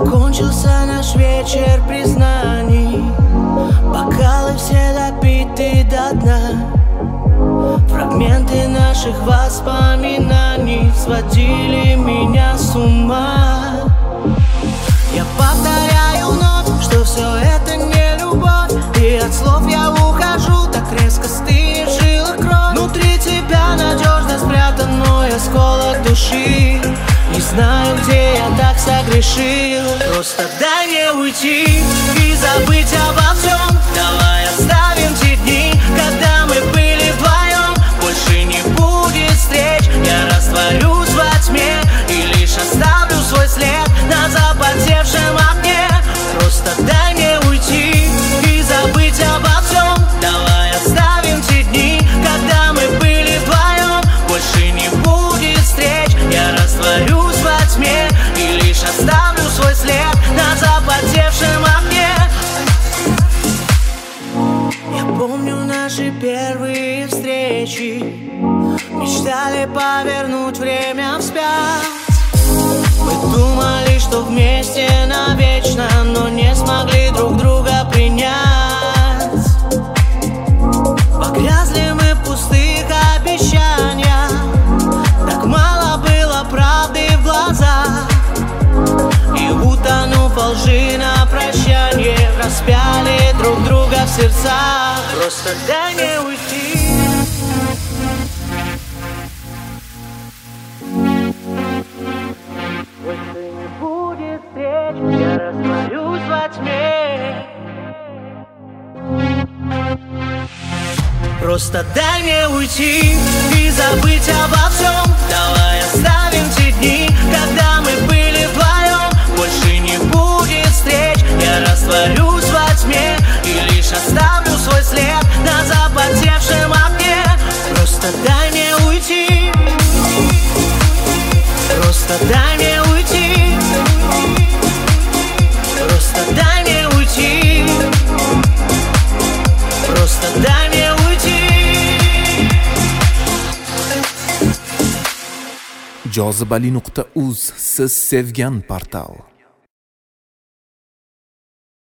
Закончился наш вечер признаний, бокалы все допиты до дна. Фрагменты наших воспоминаний сводили меня с ума. Я повторяю вновь, что все это не любовь, и от слов я ухожу, так резко стынет в жилах кровь. Внутри тебя надежно спрятан мой осколок души. Не знаю, где я так согрешил. Просто дай мне уйти и забыть обо всем. Давай оставим те дни, когда мы были вдвоем. Больше не будет встреч, я растворюсь во тьме и лишь оставлю свой след на запотевшем окне. Просто дай мне уйти и забыть обо всем. Давай оставим те дни, когда мы были вдвоем. Больше не будет встреч, я растворюсь во тьме и лишь оставлю свой след на запотевшем окне. Я помню наши первые встречи, мечтали повернуть время вспять. Мы думали, что вместе навечно, но не смогли друг друга принять. Погрязли мы в пустых обещаниях, так мало было правды в глазах. И утонув во лжи на прощанье, распяли друг друга в сердцах. Просто дай мне уйти. Больше не будет встреч, я растворюсь во тьме. Просто дай мне уйти и забыть обо всем. Давай оставим те дни, когда мы были вдвоем. Больше не будет встреч, я растворюсь во тьме и лишь оставлю свой след на запотевшем окне. Просто дай мне уйти. Просто дай мне уйти. Просто дай мне уйти. Просто дай мне уйти. Jozibali.uz siz sevgan portal.